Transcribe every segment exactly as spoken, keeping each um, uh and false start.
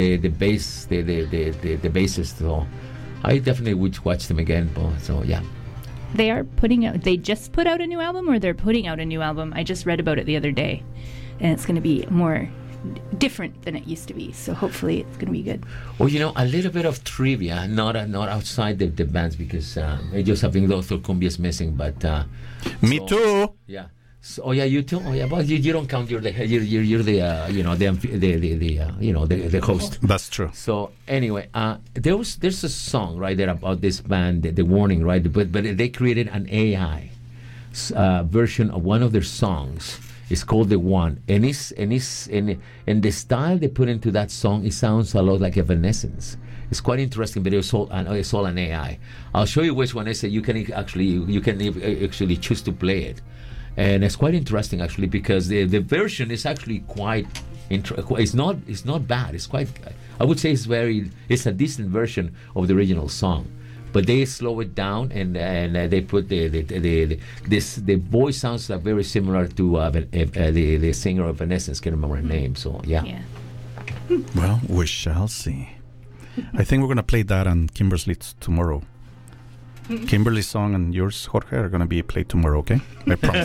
the, the bass, the the, the, the the bassist. So I definitely would watch them again. But, so yeah. They are putting out, they just put out a new album, or they're putting out a new album? I just read about it the other day, and it's going to be more different than it used to be. So hopefully it's going to be good. Well, you know, a little bit of trivia, not uh, not outside the, the bands, because uh, I just have been Doctor Cumbia is missing, but uh, me so, too. Yeah. So, oh yeah, you too. Oh yeah, but you, you don't count. You're the you're you're, you're the uh, you know the the the, the uh, you know the, the host. That's true. So anyway, uh, there was there's a song right there about this band, the, the Warning, right? But but they created an A I uh, version of one of their songs. It's called The One, and it's and it's and and the style they put into that song, it sounds a lot like Evanescence. It's quite interesting, but it's all it's all an A I. I'll show you which one is it. You can actually you can actually choose to play it. And it's quite interesting, actually, because the the version is actually quite. Inter- it's not. It's not bad. It's quite. I would say it's very. It's a decent version of the original song, but they slow it down and and uh, they put the the, the the this the voice sounds like very similar to uh, uh, the the singer of Evanescence. Can't remember her name. So yeah. Yeah. Well, we shall see. I think we're gonna play that on Kimberly's tomorrow. Kimberly's song and yours, Jorge, are going to be played tomorrow, okay? I promise.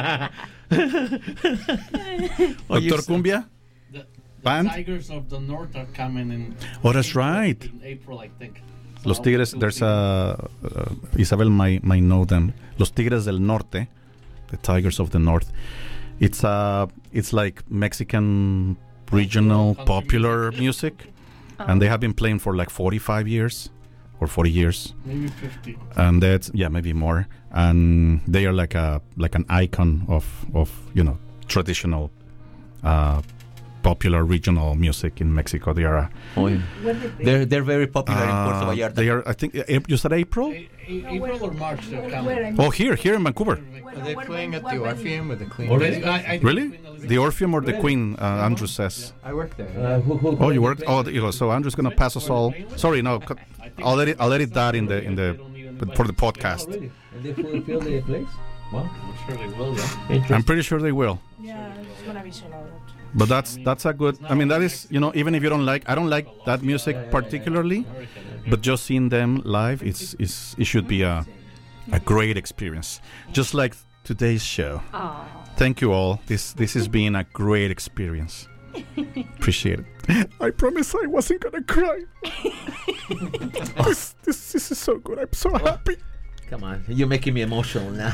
Doctor Cumbia? The, the Band? Tigers of the North are coming in. Oh, that's April, right. In April, I think. So Los Tigres, there's a... Uh, Isabel might, might know them. Los Tigres del Norte, the Tigers of the North. It's uh, it's like Mexican regional popular music. Oh. And they have been playing for like forty-five years. Or forty years, maybe fifty, and that's yeah, maybe more. And they are like a like an icon of of you know traditional, uh, popular regional music in Mexico. They are. A, oh, yeah. They're they're very popular uh, in Puerto Vallarta. They are. I think uh, you said April. A- a- April or March they're coming. Oh, here here in Vancouver. Are they playing at the Orpheum or the Queen? Really? I, I Really? The Orpheum or the Queen? Uh, Andrew says. I work there. Uh, who, who, Oh, you worked. Oh, you know, so Andrew's gonna pass us all. Sorry, no. co- I'll let it. I'll let it that in the in the for the podcast. Oh, really? And they fully fill the place? Well, I'm sure they will. Yeah. I'm pretty sure they will. Yeah, it's gonna be sold out. But that's that's a good. I mean, that is, you know, even if you don't like, I don't like that music particularly, but just seeing them live, it's it's it should be a a great experience. Just like today's show. Aww. Thank you all. This this has been a great experience. Appreciate it. I promise I wasn't gonna cry. this, this this is so good. I'm so happy. come on, you're making me emotional now.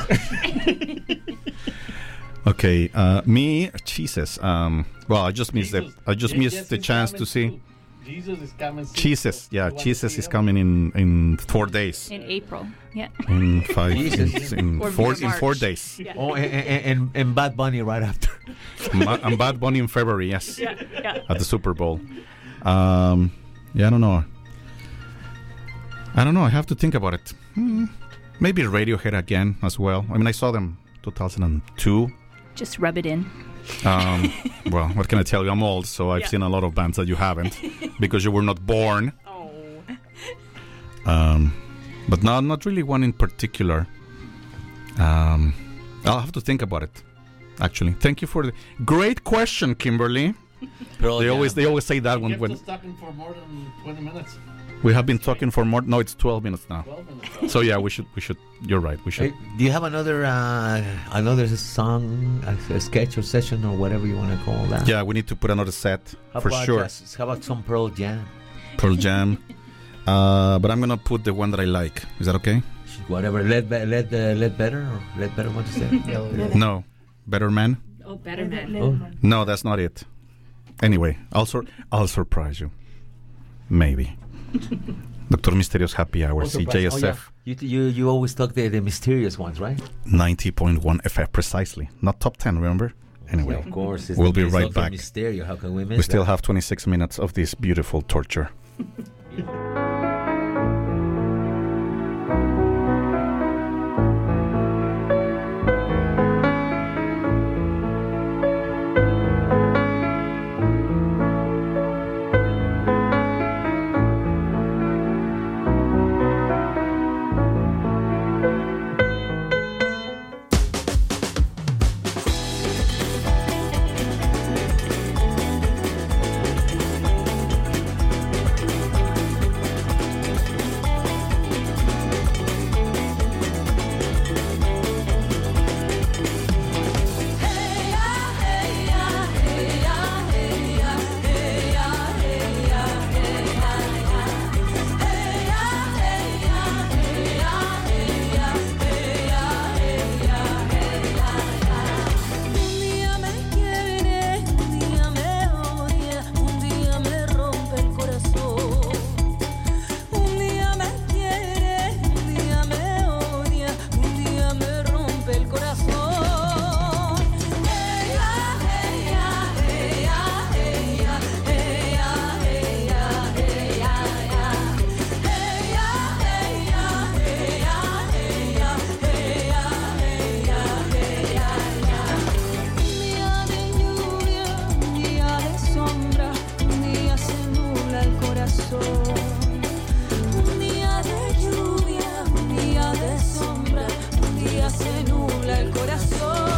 Okay, uh, me, Jesus. Um, well, I just missed the I just missed the chance to see. Jesus is coming. Jesus, yeah, Jesus is coming in, in four days. In April, yeah. In five, Jesus. in, in Or four, via in four March. days. Yeah. Oh, and, and, and Bad Bunny right after. Ma- and Bad Bunny in February, yes, Yeah, yeah. at the Super Bowl. Um, yeah, I don't know. I don't know. I have to think about it. Hmm. Maybe Radiohead again as well. I mean, I saw them two thousand two. Just rub it in. Um, well, what can I tell you? I'm old, so I've Yeah. seen a lot of bands that you haven't because you were not born. Oh. Um, but no, not really one in particular. Um, I'll have to think about it. Actually, thank you for the great question, Kimberly. Pearl They Jam. always they always say that when Kept when us talking for more than twenty minutes. we have been talking for more. No, it's twelve minutes now. twelve minutes. So yeah, we should we should. You're right. We should. Hey, do you have another uh, another song, a, a sketch or session or whatever you want to call that? Yeah, we need to put another set How for about sure. just- how about some Pearl Jam? Pearl Jam. Uh, but I'm gonna put the one that I like. Is that okay? Whatever. Let be, let uh, let better or let better. What is that? No, Better Man. Oh, better man. Oh. No, that's not it. Anyway, I'll sur- I'll surprise you. Maybe. Doctor Mysterio's Happy Hour, Also C J S F, oh, yeah. You you you always talk the the mysterious ones, right? ninety point one F F precisely. Not top ten, remember? Anyway, Yeah, of course. It's we'll the- be it's right Doctor back. Mysterio. How can we miss we still that? have twenty-six minutes of this beautiful torture. corazón. Un día de lluvia, un día de sombra, un día se nubla el corazón.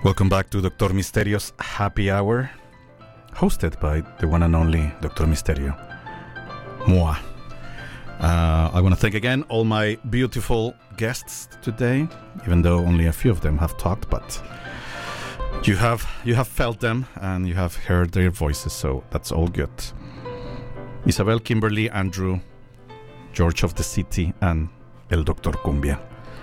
Welcome back to Doctor Misterio's Happy Hour, hosted by the one and only Doctor Misterio. Moi. Uh, I want to thank again all my beautiful guests today, even though only a few of them have talked, but you have you have felt them and you have heard their voices, so that's all good. Isabel, Kimberly, Andrew, George of the City, and El Doctor Cumbia.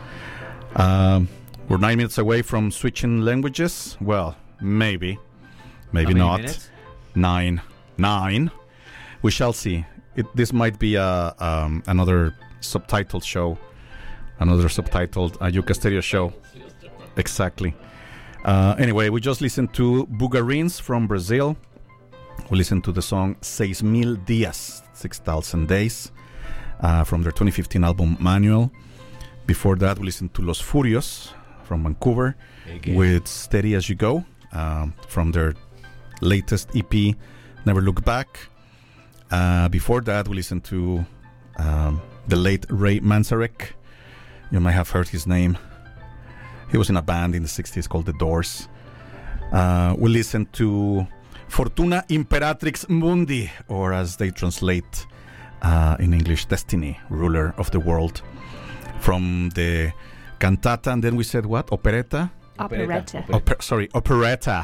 Um, we're nine minutes away from switching languages. Well, maybe. Maybe not. Minutes? Nine. Nine. We shall see. It, this might be a, um, another subtitled show. Another subtitled uh, Yuka Stereo show. Exactly. Uh, anyway, we just listened to Bugarins from Brazil. We listened to the song Seis Mil Días, six thousand days, uh, from their twenty fifteen album Manual. Before that, we listened to Los Furios from Vancouver Again. with Steady As You Go, um, from their latest E P, Never Look Back. Uh, before that, we listened to um, the late Ray Manzarek. You might have heard his name. He was in a band in the sixties called The Doors. Uh, we listened to Fortuna Imperatrix Mundi, or as they translate uh, in English, Destiny, Ruler of the World, from the cantata, and then we said what? Operetta? Operetta. Oper- sorry, operetta.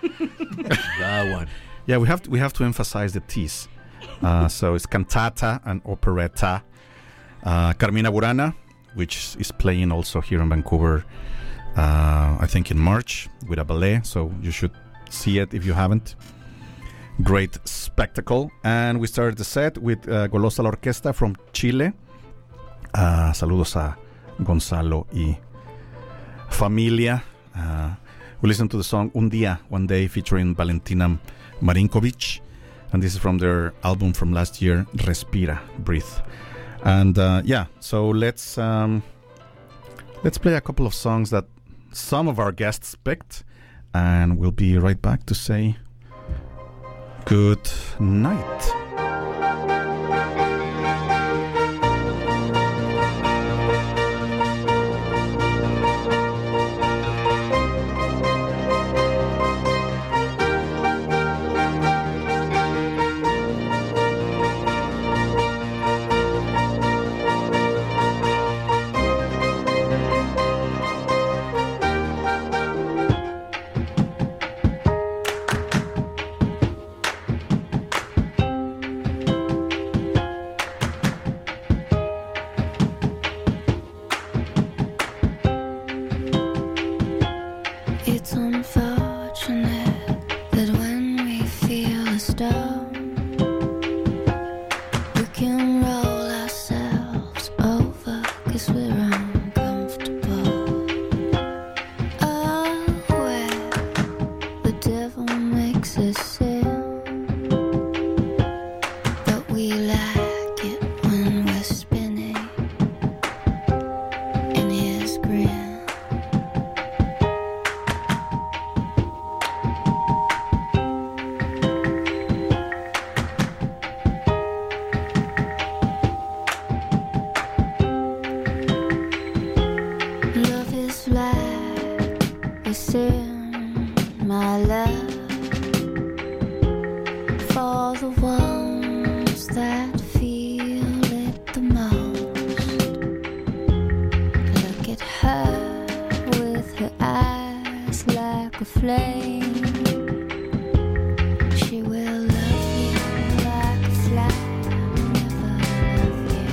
That one. Yeah, we have to, we have to emphasize the T's. Uh, so it's cantata and operetta. Uh, Carmina Burana, which is playing also here in Vancouver, uh, I think in March, with a ballet, so you should see it if you haven't. Great spectacle. And we started the set with uh, Golosa La Orquesta from Chile. Uh, saludos a Gonzalo y familia. Uh, we listened to the song Un Día, One Day, featuring Valentina Marinkovic. And this is from their album from last year, Respira, Breathe. And uh, yeah, so let's um, let's play a couple of songs that some of our guests picked. And we'll be right back to say good night. It's unfortunate that when we feel a storm, we can roll ourselves over 'cause we're uncomfortable. Oh, where the devil makes us sin, but we like it when we're spinning in his grin. Love is like a sin, my love, for the ones that feel it the most. Look at her with her eyes like a flame. She will love you like a fly, never love you.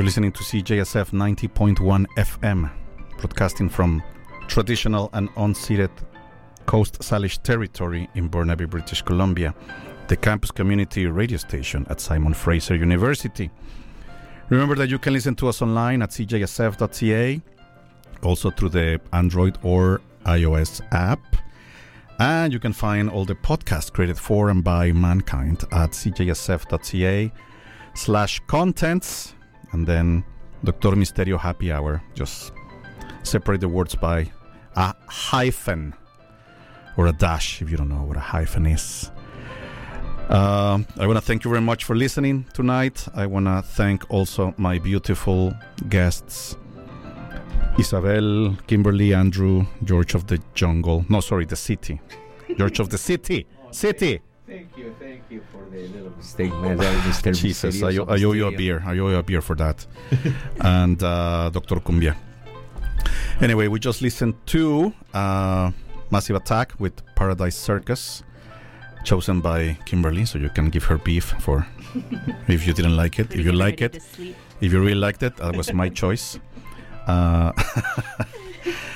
listening to C J S F ninety point one F M, broadcasting from traditional and unceded Coast Salish territory in Burnaby, British Columbia, the campus community radio station at Simon Fraser University. Remember that you can listen to us online at c j s f dot c a, also through the Android or iOS app. And you can find all the podcasts created for and by mankind at c j s f dot c a slash contents. And then Doctor Misterio Happy Hour. Just separate the words by a hyphen or a dash if you don't know what a hyphen is. Uh, I want to thank you very much for listening tonight. I want to thank also my beautiful guests, Isabel, Kimberly, Andrew, George of the Jungle. No, sorry, the city. George of the city. City. Thank you, thank you for the little mistake, man. Mister Jesus, I, I owe you a beer. I owe you a beer for that. And uh, Doctor Cumbia. Anyway, we just listened to uh, Massive Attack with Paradise Circus, chosen by Kimberly, so you can give her beef for if you didn't like it. If you like it, if you really liked it, that was my choice. Uh,